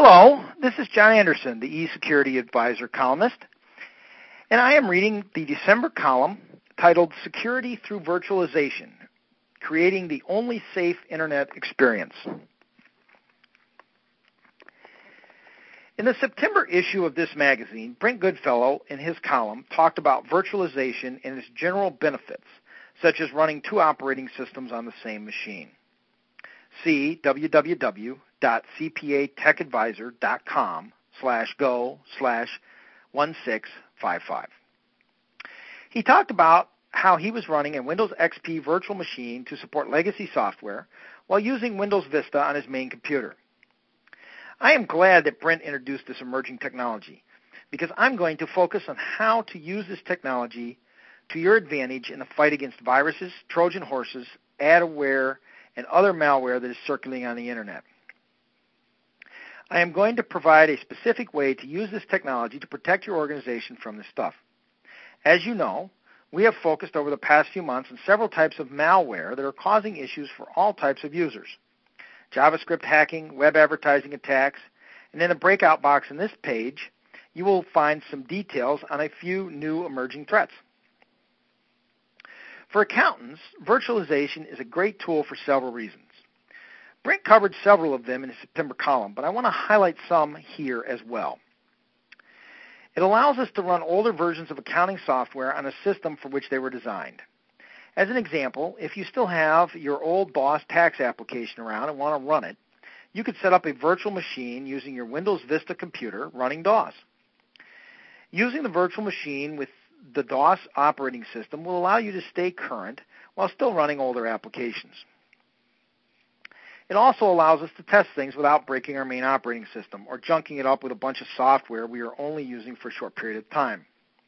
Hello, this is John Anderson, the eSecurity Advisor columnist, and I am reading the December column titled Security Through Virtualization, Creating the Only Safe Internet Experience. In the September issue of this magazine, Brent Goodfellow, in his column, talked about virtualization and its general benefits, such as running two operating systems on the same machine. See www.cpatechadvisor.com/go/1655. He talked about how he was running a Windows XP virtual machine to support legacy software while using Windows Vista on his main computer. I am glad that Brent introduced this emerging technology because I'm going to focus on how to use this technology to your advantage in the fight against viruses, Trojan horses, adware, and other malware that is circulating on the Internet. I am going to provide a specific way to use this technology to protect your organization from this stuff. As you know, we have focused over the past few months on several types of malware that are causing issues for all types of users. JavaScript hacking, web advertising attacks, and in the breakout box in this page, you will find some details on a few new emerging threats. For accountants, virtualization is a great tool for several reasons. Brent covered several of them in his September column, but I want to highlight some here as well. It allows us to run older versions of accounting software on a system for which they were designed. As an example, if you still have your old DOS tax application around and want to run it, you could set up a virtual machine using your Windows Vista computer running DOS. Using the virtual machine with the DOS operating system will allow you to stay current while still running older applications. It also allows us to test things without breaking our main operating system or junking it up with a bunch of software we are only using for a short period of time.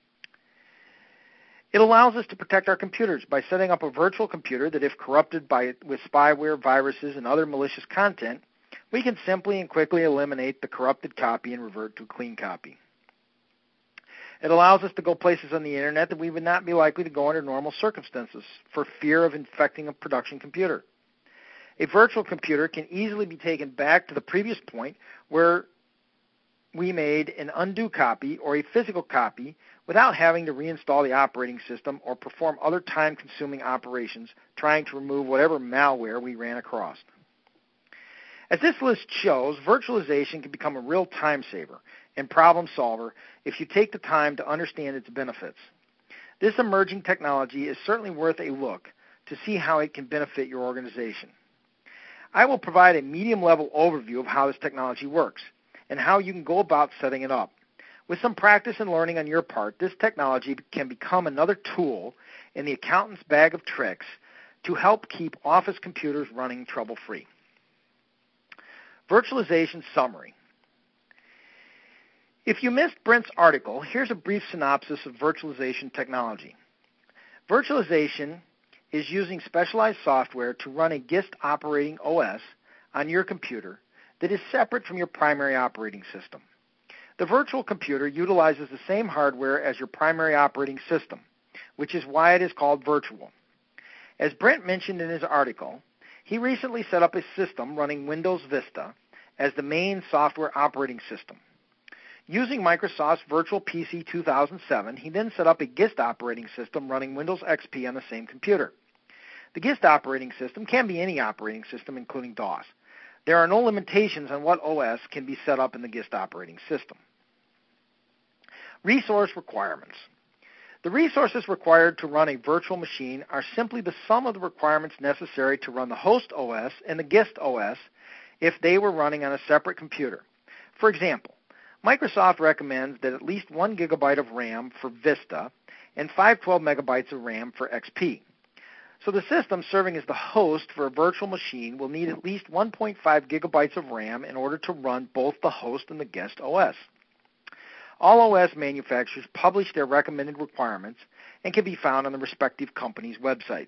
It allows us to protect our computers by setting up a virtual computer that, if corrupted with spyware, viruses, and other malicious content, we can simply and quickly eliminate the corrupted copy and revert to a clean copy. It allows us to go places on the Internet that we would not be likely to go under normal circumstances for fear of infecting a production computer. A virtual computer can easily be taken back to the previous point where we made an undo copy or a physical copy without having to reinstall the operating system or perform other time-consuming operations trying to remove whatever malware we ran across. As this list shows, virtualization can become a real time saver and problem solver if you take the time to understand its benefits. This emerging technology is certainly worth a look to see how it can benefit your organization. I will provide a medium-level overview of how this technology works and how you can go about setting it up. With some practice and learning on your part, this technology can become another tool in the accountant's bag of tricks to help keep office computers running trouble-free. Virtualization summary. If you missed Brent's article, here's a brief synopsis of virtualization technology. Virtualization is using specialized software to run a GIST operating OS on your computer that is separate from your primary operating system. The virtual computer utilizes the same hardware as your primary operating system, which is why it is called virtual. As Brent mentioned in his article, he recently set up a system running Windows Vista as the main software operating system. Using Microsoft's Virtual PC 2007, he then set up a GIST operating system running Windows XP on the same computer. The GIST operating system can be any operating system, including DOS. There are no limitations on what OS can be set up in the GIST operating system. Resource requirements. The resources required to run a virtual machine are simply the sum of the requirements necessary to run the host OS and the GIST OS if they were running on a separate computer. For example, Microsoft recommends that at least 1 gigabyte of RAM for Vista and 512 megabytes of RAM for XP. So the system serving as the host for a virtual machine will need at least 1.5 gigabytes of RAM in order to run both the host and the GIST OS. All OS manufacturers publish their recommended requirements and can be found on the respective companies' websites.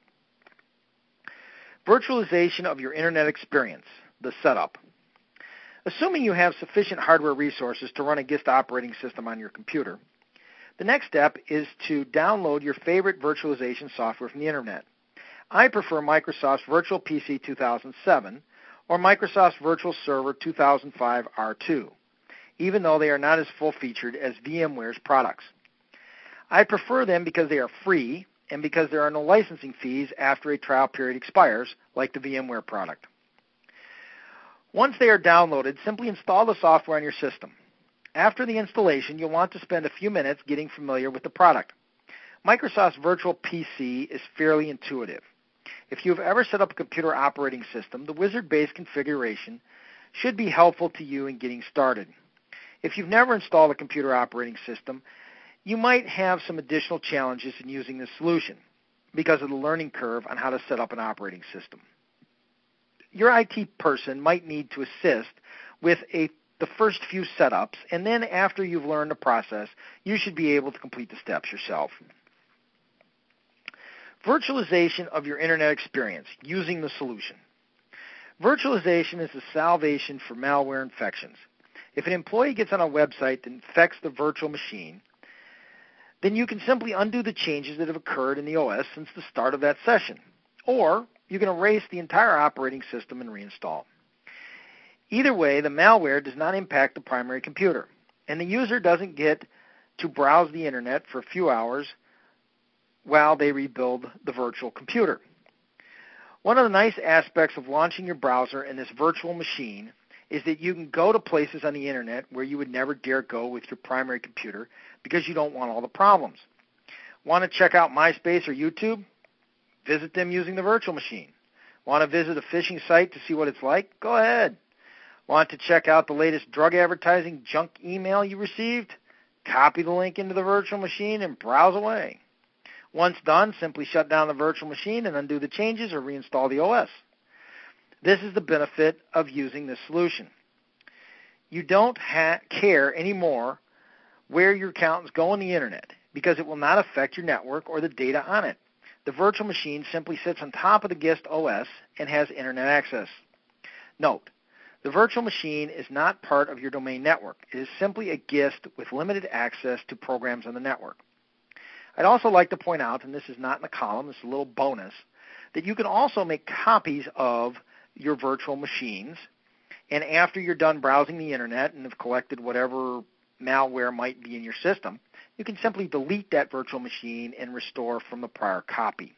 Virtualization of your Internet experience, the setup. Assuming you have sufficient hardware resources to run a GIST operating system on your computer, the next step is to download your favorite virtualization software from the Internet. I prefer Microsoft's Virtual PC 2007 or Microsoft's Virtual Server 2005 R2, even though they are not as full-featured as VMware's products. I prefer them because they are free and because there are no licensing fees after a trial period expires, like the VMware product. Once they are downloaded, simply install the software on your system. After the installation, you'll want to spend a few minutes getting familiar with the product. Microsoft's Virtual PC is fairly intuitive. If you have ever set up a computer operating system, the wizard-based configuration should be helpful to you in getting started. If you've never installed a computer operating system, you might have some additional challenges in using this solution because of the learning curve on how to set up an operating system. Your IT person might need to assist with the first few setups, and then after you've learned the process, you should be able to complete the steps yourself. Virtualization of your internet experience using the solution. Virtualization is the salvation for malware infections. If an employee gets on a website that infects the virtual machine, then you can simply undo the changes that have occurred in the OS since the start of that session. Or you can erase the entire operating system and reinstall. Either way, the malware does not impact the primary computer, and the user doesn't get to browse the internet for a few hours while they rebuild the virtual computer. One of the nice aspects of launching your browser in this virtual machine is that you can go to places on the internet where you would never dare go with your primary computer because you don't want all the problems. Want to check out MySpace or YouTube? Visit them using the virtual machine. Want to visit a phishing site to see what it's like? Go ahead. Want to check out the latest drug advertising junk email you received? Copy the link into the virtual machine and browse away. Once done, simply shut down the virtual machine and undo the changes or reinstall the OS. This is the benefit of using this solution. You don't care anymore where your accountants go on the internet because it will not affect your network or the data on it. The virtual machine simply sits on top of the GIST OS and has internet access. Note, the virtual machine is not part of your domain network. It is simply a GIST with limited access to programs on the network. I'd also like to point out, and this is not in the column, this is a little bonus, that you can also make copies of your virtual machines, and after you're done browsing the internet and have collected whatever malware might be in your system, you can simply delete that virtual machine and restore from the prior copy.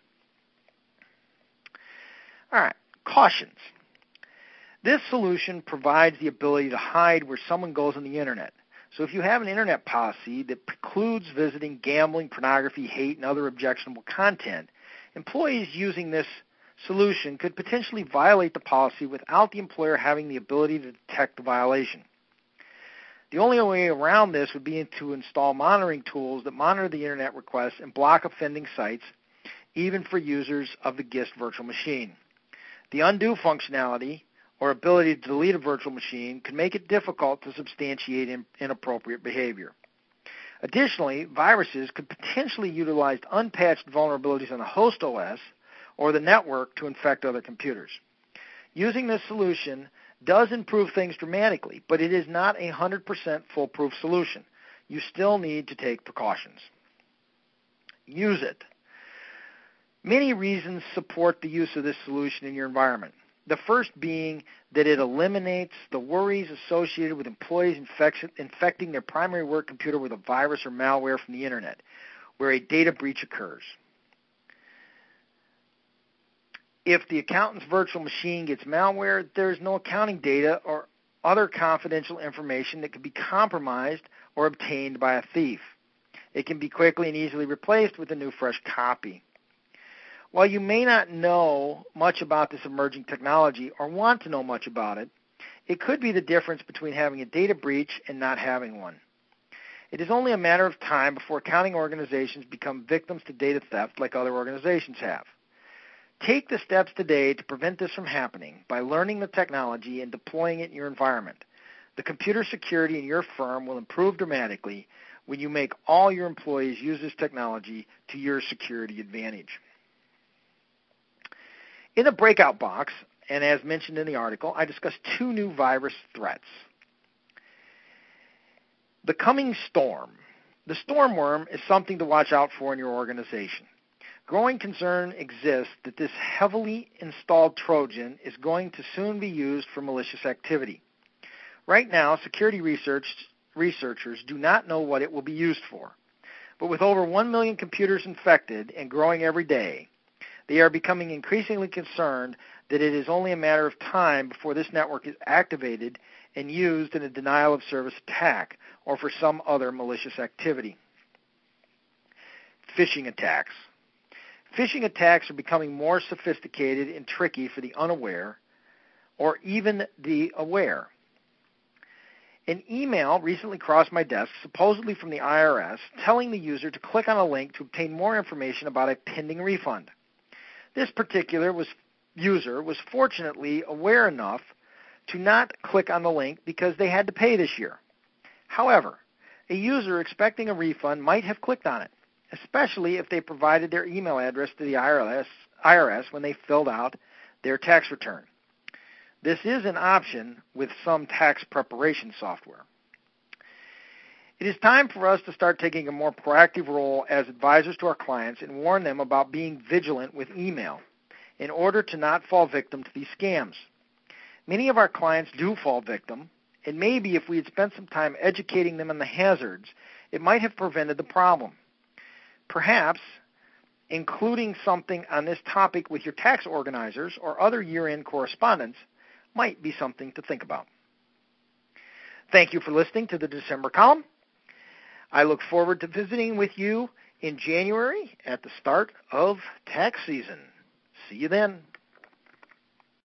All right, cautions. This solution provides the ability to hide where someone goes on the internet. So if you have an internet policy that precludes visiting gambling, pornography, hate, and other objectionable content, employees using this solution could potentially violate the policy without the employer having the ability to detect the violation. The only way around this would be to install monitoring tools that monitor the internet requests and block offending sites, even for users of the GIST virtual machine. The undo functionality or ability to delete a virtual machine can make it difficult to substantiate inappropriate behavior. Additionally, viruses could potentially utilize unpatched vulnerabilities on the host OS or the network to infect other computers. Using this solution does improve things dramatically, but it is not a 100% foolproof solution. You still need to take precautions. Use it. Many reasons support the use of this solution in your environment. The first being that it eliminates the worries associated with employees infecting their primary work computer with a virus or malware from the internet, where a data breach occurs. If the accountant's virtual machine gets malware, there is no accounting data or other confidential information that could be compromised or obtained by a thief. It can be quickly and easily replaced with a new fresh copy. While you may not know much about this emerging technology or want to know much about it, it could be the difference between having a data breach and not having one. It is only a matter of time before accounting organizations become victims to data theft like other organizations have. Take the steps today to prevent this from happening by learning the technology and deploying it in your environment. The computer security in your firm will improve dramatically when you make all your employees use this technology to your security advantage. In the breakout box, and as mentioned in the article, I discussed two new virus threats. The coming storm. The storm worm is something to watch out for in your organization. Growing concern exists that this heavily installed Trojan is going to soon be used for malicious activity. Right now, security researchers do not know what it will be used for. But with over 1 million computers infected and growing every day, they are becoming increasingly concerned that it is only a matter of time before this network is activated and used in a denial-of-service attack or for some other malicious activity. Phishing attacks. Phishing attacks are becoming more sophisticated and tricky for the unaware or even the aware. An email recently crossed my desk, supposedly from the IRS, telling the user to click on a link to obtain more information about a pending refund. This particular user was fortunately aware enough to not click on the link because they had to pay this year. However, a user expecting a refund might have clicked on it, especially if they provided their email address to the IRS when they filled out their tax return. This is an option with some tax preparation software. It is time for us to start taking a more proactive role as advisors to our clients and warn them about being vigilant with email in order to not fall victim to these scams. Many of our clients do fall victim, and maybe if we had spent some time educating them on the hazards, it might have prevented the problem. Perhaps including something on this topic with your tax organizers or other year-end correspondents might be something to think about. Thank you for listening to the December column. I look forward to visiting with you in January at the start of tax season. See you then.